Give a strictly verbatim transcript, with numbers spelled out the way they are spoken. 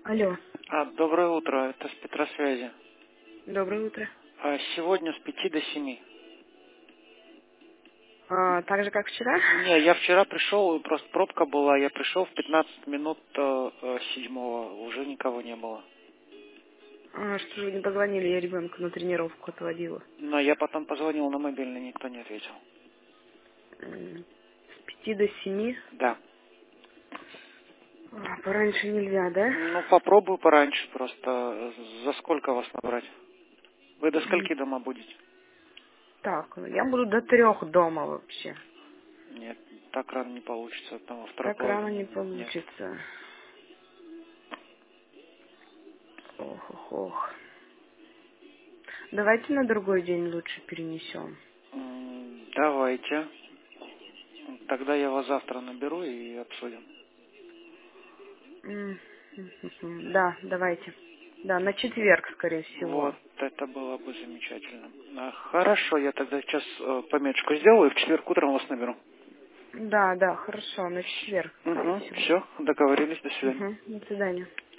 Алло, А, доброе утро, это с Петросвязи. доброе утро. А, сегодня с пяти до семи. А, так же, как вчера? Не, я вчера пришел, просто пробка была, я пришел в пятнадцать минут э, э, седьмого, уже никого не было. А, что же вы не позвонили, я ребенка на тренировку отводила. Но я потом позвонил на мобильный, никто не ответил. М, С пяти до семи. Да. А, пораньше нельзя, да? Ну, попробую пораньше просто. За сколько вас набрать? Вы до М, скольки дома будете? Так, ну, я буду до трех дома вообще. Нет, так рано не получится, там во второй Так рано половине не нет. получится. Ох, ох, ох. Давайте на другой день лучше перенесем. М, Давайте. Тогда я вас завтра наберу и обсудим. М, м, м, м. Да, давайте. Да, на четверг, скорее всего. Вот, это было бы замечательно. А, Хорошо, я тогда сейчас э, пометочку сделаю и в четверг утром вас наберу. Да, да, хорошо, на четверг, скорее Угу, всего. все, договорились, до свидания. Угу, до свидания.